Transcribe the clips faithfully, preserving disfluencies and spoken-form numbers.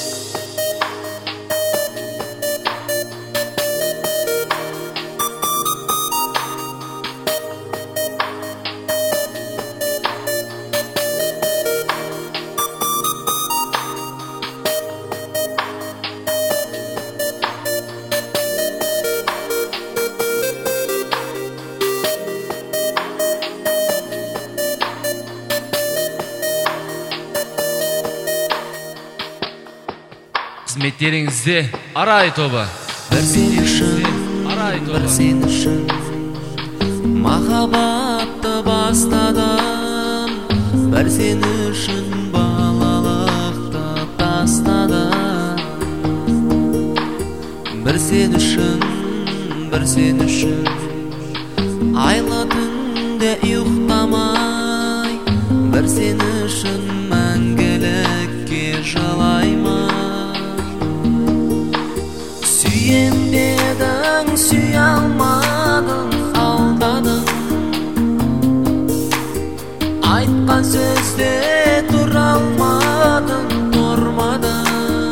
Қызметтеріңізде Арай тобы. Бір сен үшін, бір сен үшін махаббатты бастадым. Бір сен үшін балалықты тастадым. Бір сен үшін, бір сен үшін айлы түнде ұйықтамай, бір сен үшін мәңгілікке жылаймын. Сүйем дедің, сүйе алмадың, алдадың. Айтқан сөзде тұра алмадың, тұрмадың.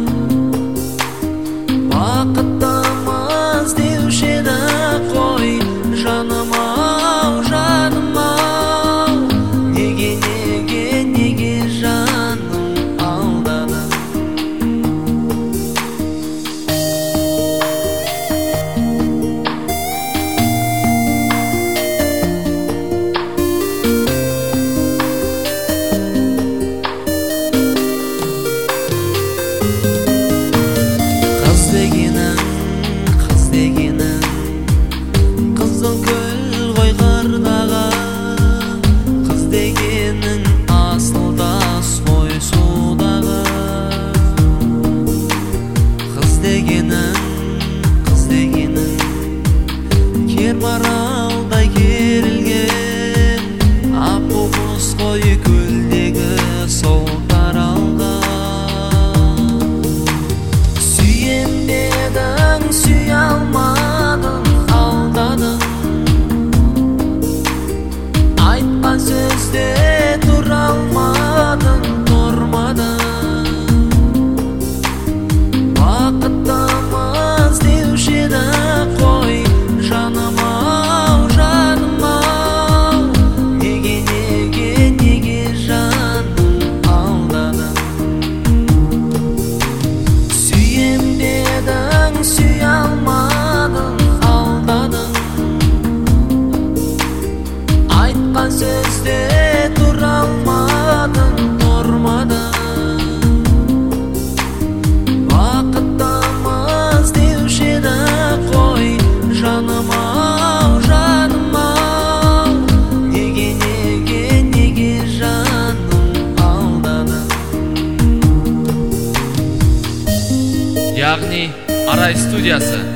Бақыттымыз деуші еді қой, жаным ау, жаным ау. Неге, неге, неге жаным алдадың? Қызыл гүл ғой қырдағы, қыз дегенің асылдас қой судағы. Қыз дегенің, қыз дегенің кер маралдай керілген, апу құс қой көлдегі сол таралға. Сүйем дедің, сүйе алмадың, айтқан сөзде тұра алмадың, тұрмадың. Бақыттымыз деуші еді қой, жаным ау, жаным ау. Неге, неге, неге жаным алдадың? Сүйем дедің, сүйе алмадың, алдадың. Айтқан сөзде тұра алмадың, тұрмадың. Бақыттымыз деуші еді қой, жаным ау, жаным ау. Неге, неге, неге жаным алдадың? Яғни Арай студиясы.